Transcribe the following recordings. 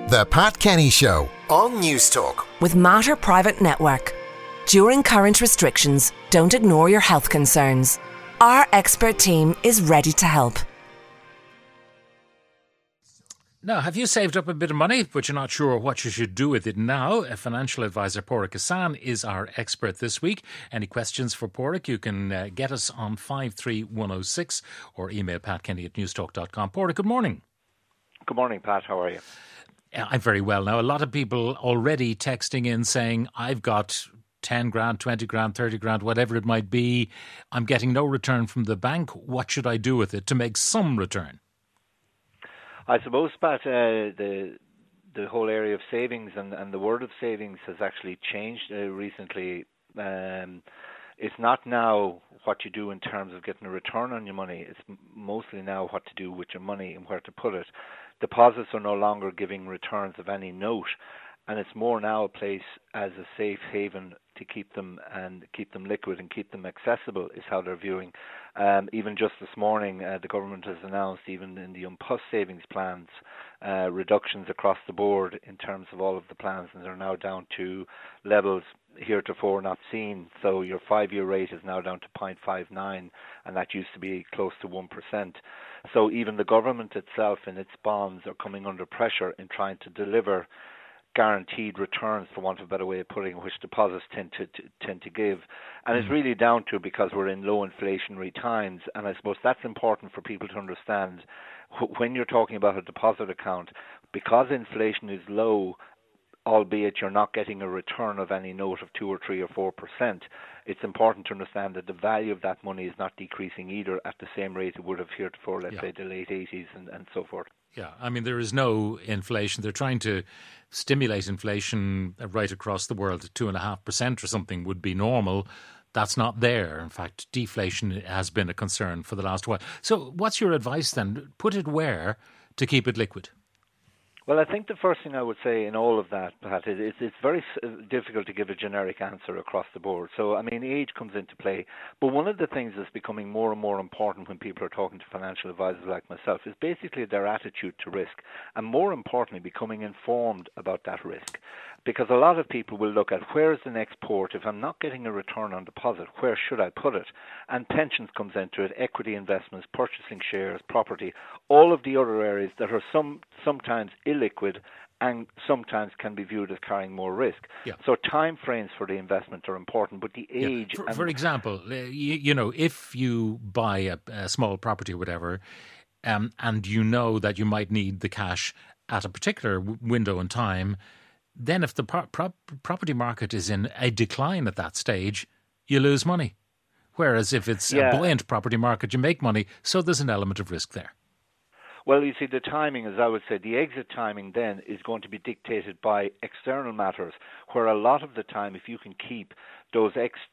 The Pat Kenny Show on News Talk. With Mater Private Network. During current restrictions, don't ignore your health concerns. Our expert team is ready to help. Now, have you saved up a bit of money, but you're not sure what you should do with it now? A financial advisor, Pádraig Hassan, is our expert this week. Any questions for Pádraig, you can get us on 53106 or email patkenny@newstalk.com. Pádraig, good morning. Good morning, Pat. How are you? I'm very well now. A lot of people already texting in saying, I've got 10 grand, 20 grand, 30 grand, whatever it might be. I'm getting no return from the bank. What should I do with it to make some return? I suppose, Pat, the whole area of savings and the word of savings has actually changed recently. It's not now what you do in terms of getting a return on your money. It's mostly now what to do with your money and where to put it. Deposits are no longer giving returns of any note, and it's more now a place as a safe haven to keep them liquid and keep them accessible is how they're viewing. Even just this morning, the government has announced, even in the UNPUS savings plans, reductions across the board in terms of all of the plans, and they're now down to levels heretofore not seen. So your 5-year rate is now down to 0.59, and that used to be close to 1%. So even the government itself in its bonds are coming under pressure in trying to deliver guaranteed returns, for want of a better way of putting it, which deposits tend to give. And it's really down to because we're in low inflationary times, and I suppose that's important for people to understand. When you're talking about a deposit account, because inflation is low, albeit you're not getting a return of any note of 2 or 3 or 4%, it's important to understand that the value of that money is not decreasing either at the same rate it would have heretofore, let's say, the late 80s and so forth. Yeah, I mean, there is no inflation. They're trying to stimulate inflation right across the world. 2.5% or something would be normal. That's not there. In fact, deflation has been a concern for the last while. So what's your advice then? Put it where to keep it liquid? Well, I think the first thing I would say in all of that, Pat, is it's very difficult to give a generic answer across the board. So, I mean, age comes into play. But one of the things that's becoming more and more important when people are talking to financial advisors like myself is basically their attitude to risk, and more importantly, becoming informed about that risk. Because a lot of people will look at where is the next port. If I'm not getting a return on deposit, where should I put it? And pensions comes into it, equity investments, purchasing shares, property, all of the other areas that are sometimes illiquid and sometimes can be viewed as carrying more risk. Yeah. So time frames for the investment are important, but the age... Yeah. For example, you know, if you buy a small property or whatever, and you know that you might need the cash at a particular window in time, then if the property market is in a decline at that stage, you lose money. Whereas if it's a buoyant property market, you make money. So there's an element of risk there. Well, you see, the timing, as I would say, the exit timing then is going to be dictated by external matters, where a lot of the time, if you can keep those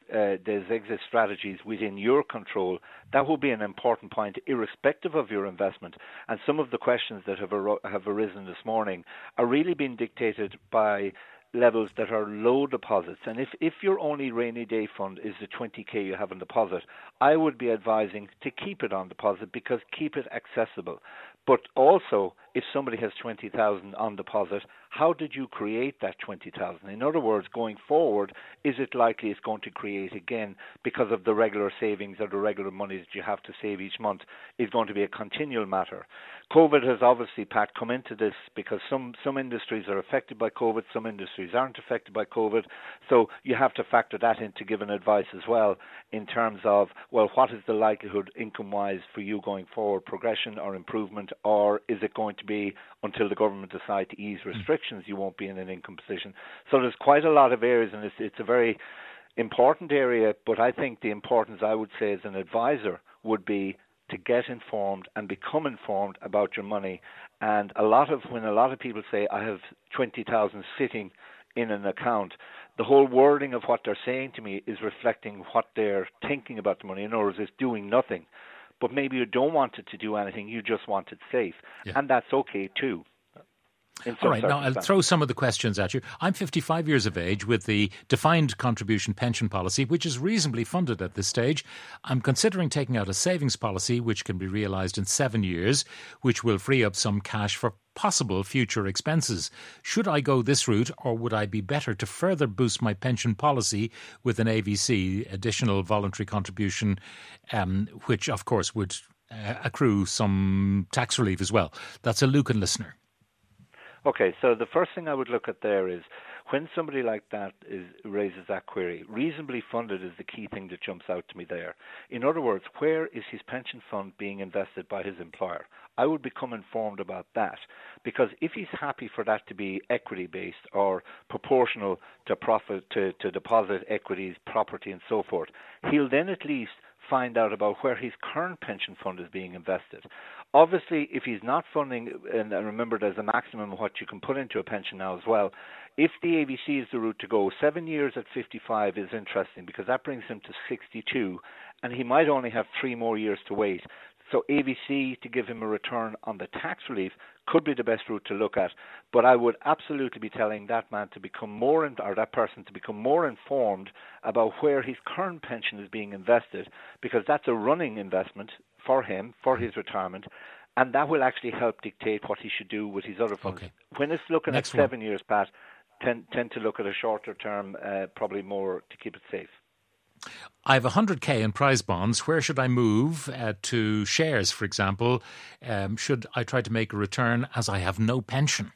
exit strategies within your control, that will be an important point, irrespective of your investment. And some of the questions that have arisen this morning are really being dictated by levels that are low deposits. And if your only rainy day fund is the 20k you have on deposit, I would be advising to keep it on deposit, because keep it accessible. But also, if somebody has 20,000 on deposit, how did you create that 20,000? In other words, going forward, is it likely it's going to create again because of the regular savings or the regular money that you have to save each month is going to be a continual matter. COVID has obviously, Pat, come into this because some industries are affected by COVID, some industries aren't affected by COVID. So you have to factor that into giving advice as well in terms of, well, what is the likelihood income-wise for you going forward, progression or improvement, or is it going to be until the government decide to ease restrictions you won't be in an income position? So there's quite a lot of areas, and it's a very important area, but I think the importance, I would say, as an advisor would be to get informed and become informed about your money. And when a lot of people say, I have 20,000 sitting in an account, the whole wording of what they're saying to me is reflecting what they're thinking about the money. In other words, it's doing nothing. But maybe you don't want it to do anything, you just want it safe. Yeah. And that's okay too. All right, now I'll throw some of the questions at you. I'm 55 years of age with the defined contribution pension policy, which is reasonably funded at this stage. I'm considering taking out a savings policy, which can be realised in 7 years, which will free up some cash for possible future expenses. Should I go this route, or would I be better to further boost my pension policy with an AVC, additional voluntary contribution, which of course would accrue some tax relief as well? That's a Lucan listener. Okay, so the first thing I would look at there is when somebody like that raises that query, reasonably funded is the key thing that jumps out to me there. In other words, where is his pension fund being invested by his employer? I would become informed about that, because if he's happy for that to be equity-based or proportional to profit, to deposit equities, property and so forth, he'll then at least find out about where his current pension fund is being invested. Obviously, if he's not funding, and remember there's a maximum of what you can put into a pension now as well, if the AVC is the route to go, 7 years at 55 is interesting because that brings him to 62, and he might only have 3 more years to wait. So AVC, to give him a return on the tax relief, could be the best route to look at. But I would absolutely be telling that man to become more, or that person to become more informed about where his current pension is being invested, because that's a running investment for him, for his retirement, and that will actually help dictate what he should do with his other funds. Okay. When it's looking Next at 7 years, Pat, tend to look at a shorter term, probably more to keep it safe. I have 100k in prize bonds. Where should I move to shares, for example? Should I try to make a return as I have no pension?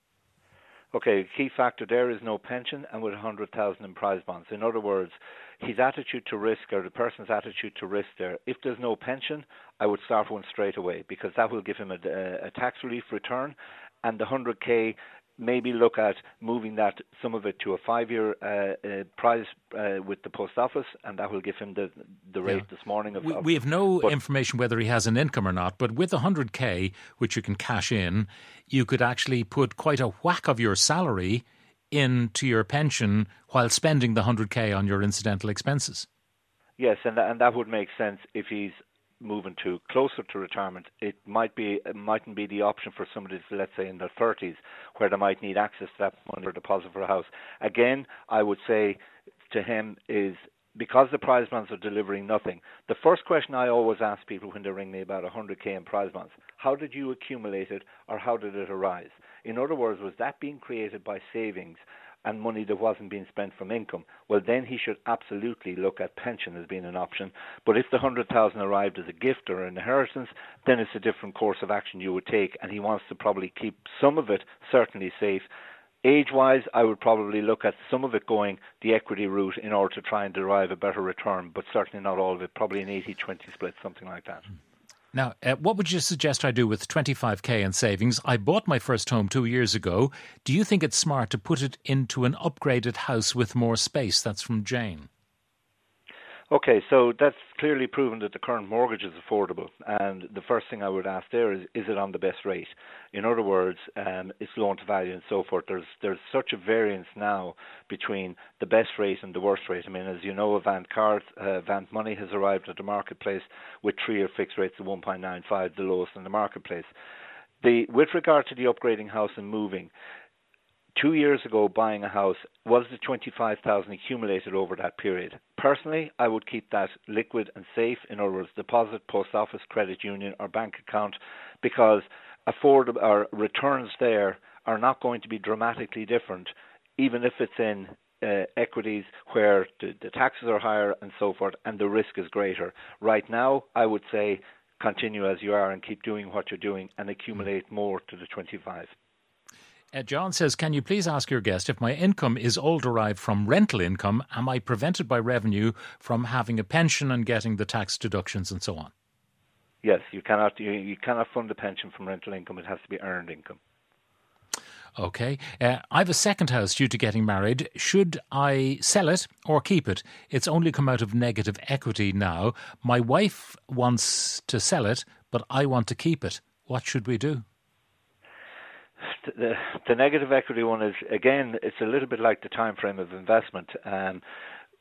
Okay, key factor there is no pension and with 100,000 in prize bonds. In other words, his attitude to risk, or the person's attitude to risk there, if there's no pension, I would start one straight away, because that will give him a tax relief return, and the 100k, maybe look at moving that, some of it, to a 5-year prize with the post office, and that will give him the rate this morning. We have no information whether he has an income or not, but with 100k, which you can cash in, you could actually put quite a whack of your salary into your pension while spending the 100k on your incidental expenses. Yes, and that would make sense if he's moving to closer to retirement. It mightn't be the option for somebody, let's say, in their 30s, where they might need access to that money for deposit for a house. Again, I would say to him is, because the prize bonds are delivering nothing, the first question I always ask people when they ring me about 100k in prize bonds: how did you accumulate it, or how did it arise? In other words, was that being created by savings and money that wasn't being spent from income? Well, then he should absolutely look at pension as being an option. But if the 100,000 arrived as a gift or an inheritance, then it's a different course of action you would take, and he wants to probably keep some of it certainly safe. Age-wise, I would probably look at some of it going the equity route in order to try and derive a better return, but certainly not all of it, probably an 80-20 split, something like that. Now, what would you suggest I do with 25k in savings? I bought my first home 2 years ago. Do you think it's smart to put it into an upgraded house with more space? That's from Jane. Okay, so that's clearly proven that the current mortgage is affordable, and the first thing I would ask there is it on the best rate? In other words, it's loan to value and so forth. There's such a variance now between the best rate and the worst rate. I mean, as you know, Avant Money has arrived at the marketplace with 3-year fixed rates of 1.95, the lowest in the marketplace. With regard to the upgrading house and moving, 2 years ago, buying a house, was the 25,000 accumulated over that period? Personally, I would keep that liquid and safe, in other words, deposit, post office, credit union or bank account, because affordable or returns there are not going to be dramatically different, even if it's in equities where the taxes are higher and so forth, and the risk is greater. Right now, I would say continue as you are and keep doing what you're doing and accumulate more to the 25. John says, can you please ask your guest, if my income is all derived from rental income, am I prevented by revenue from having a pension and getting the tax deductions and so on? Yes, you cannot fund a pension from rental income. It has to be earned income. Okay. I have a second house due to getting married. Should I sell it or keep it? It's only come out of negative equity now. My wife wants to sell it, but I want to keep it. What should we do? The negative equity one is, again, it's a little bit like the time frame of investment.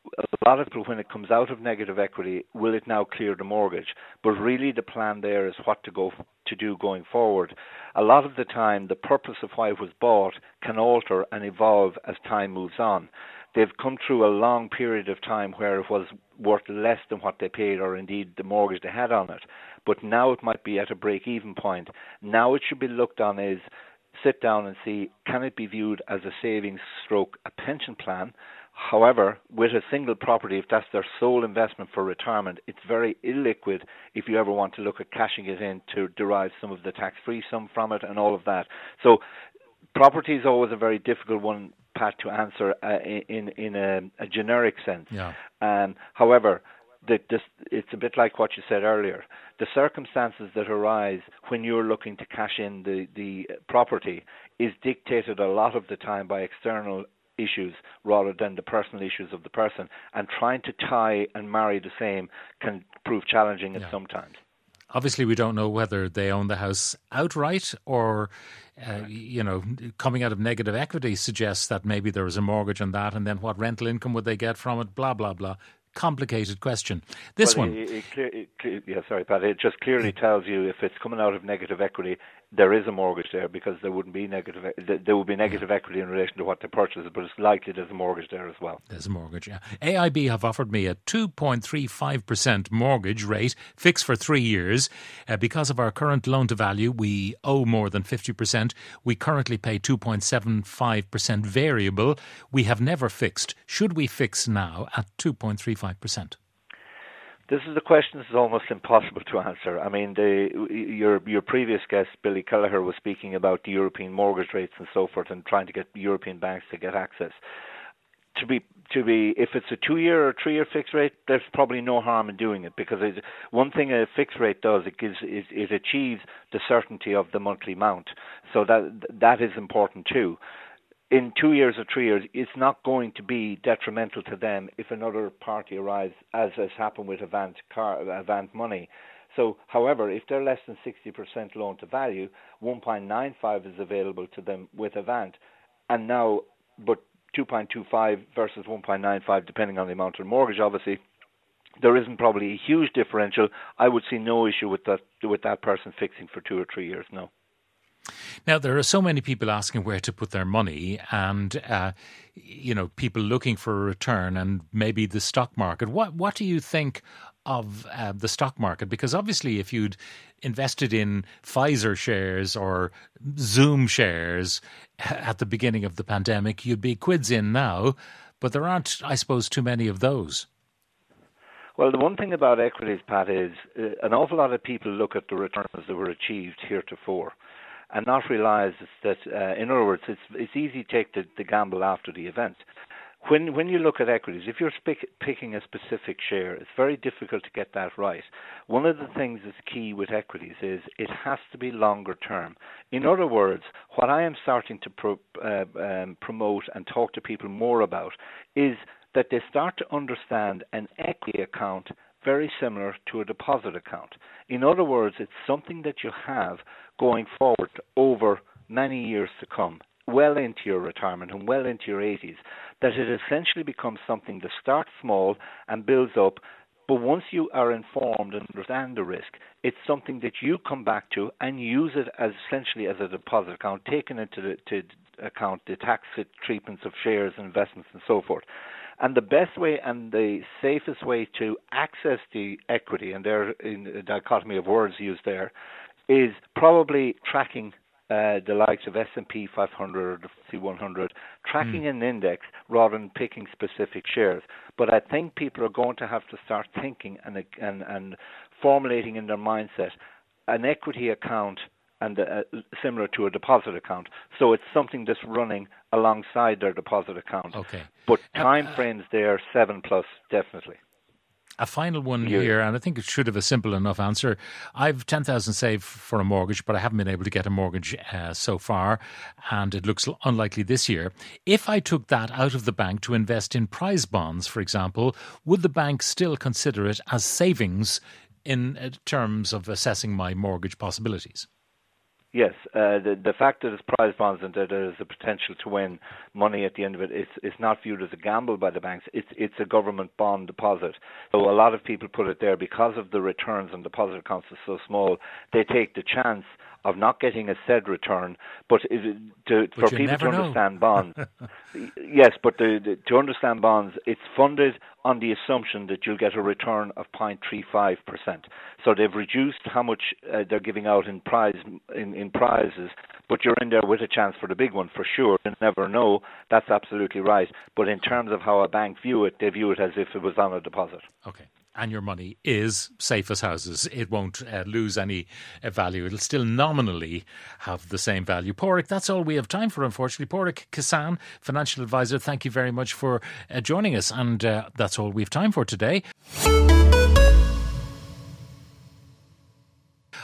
a lot of people, when it comes out of negative equity, will it now clear the mortgage? But really the plan there is what to do going forward. A lot of the time, the purpose of why it was bought can alter and evolve as time moves on. They've come through a long period of time where it was worth less than what they paid, or indeed the mortgage they had on it. But now it might be at a break-even point. Now it should be looked on as sit down and see, can it be viewed as a savings stroke a pension plan? However, with a single property, if that's their sole investment for retirement, it's very illiquid if you ever want to look at cashing it in to derive some of the tax-free sum from it and all of that. So property is always a very difficult one, Pat, to answer in a generic sense. Yeah. However, it's a bit like what you said earlier. The circumstances that arise when you're looking to cash in the property is dictated a lot of the time by external issues rather than the personal issues of the person, and trying to tie and marry the same can prove challenging at some times. Obviously, we don't know whether they own the house outright or, coming out of negative equity suggests that maybe there was a mortgage on that, and then what rental income would they get from it, blah, blah, blah. Complicated question. This one. Pat. It just clearly tells you if it's coming out of negative equity, there is a mortgage there, because there would be negative equity in relation to what they purchased, but it's likely there's a mortgage there as well. There's a mortgage, yeah. AIB have offered me a 2.35% mortgage rate fixed for 3 years. Because of our current loan to value, we owe more than 50%. We currently pay 2.75% variable. We have never fixed. Should we fix now at 2.35%? This is a question that's almost impossible to answer. I mean, your previous guest, Billy Kelleher, was speaking about the European mortgage rates and so forth, and trying to get European banks to get access. If it's a 2-year or 3-year fixed rate, there's probably no harm in doing it, because one thing a fixed rate does, it achieves the certainty of the monthly amount. So that is important too. In 2 years or 3 years, it's not going to be detrimental to them if another party arrives, as has happened with Avant Money. So, however, if they're less than 60% loan to value, 1.95 is available to them with Avant, and now, but 2.25 versus 1.95, depending on the amount of mortgage, obviously, there isn't probably a huge differential. I would see no issue with that person fixing for 2 or 3 years, no. Now, there are so many people asking where to put their money, and, people looking for a return, and maybe the stock market. What do you think of the stock market? Because obviously if you'd invested in Pfizer shares or Zoom shares at the beginning of the pandemic, you'd be quids in now, but there aren't, I suppose, too many of those. Well, the one thing about equities, Pat, is an awful lot of people look at the returns that were achieved heretofore and not realise that, in other words, it's easy to take the gamble after the event. When you look at equities, if you're picking a specific share, it's very difficult to get that right. One of the things that's key with equities is it has to be longer term. In other words, what I am starting to promote and talk to people more about is that they start to understand an equity account very similar to a deposit account. In other words, it's something that you have going forward over many years to come, well into your retirement and well into your 80s, that it essentially becomes something that starts small and builds up. But once you are informed and understand the risk, it's something that you come back to and use it as essentially as a deposit account, taking into account the tax treatments of shares and investments and so forth. And the best way and the safest way to access the equity, and there in a dichotomy of words used there, is probably tracking the likes of S&P 500 or the FTSE 100, tracking an index rather than picking specific shares. But I think people are going to have to start thinking and formulating in their mindset an equity account and similar to a deposit account. So it's something that's running alongside their deposit account. Okay. But time frames there, 7+, definitely. A final one here, and I think it should have a simple enough answer. I've 10,000 saved for a mortgage, but I haven't been able to get a mortgage so far, and it looks unlikely this year. If I took that out of the bank to invest in prize bonds, for example, would the bank still consider it as savings in terms of assessing my mortgage possibilities? Yes, the fact that it's prize bonds and that there's a potential to win money at the end of it, it's not viewed as a gamble by the banks. It's a government bond deposit. So a lot of people put it there because of the returns on deposit accounts are so small. They take the chance of not getting a said return, but for people to understand bonds, yes, but to understand bonds, it's funded on the assumption that you'll get a return of 0.35%. So they've reduced how much they're giving out in prizes, but you're in there with a chance for the big one for sure. You never know. That's absolutely right. But in terms of how a bank view it, they view it as if it was on a deposit. Okay. And your money is safe as houses. It won't lose any value. It'll still nominally have the same value. Pádraig, that's all we have time for, unfortunately. Pádraig Cassan, financial advisor, thank you very much for joining us. And that's all we have time for today.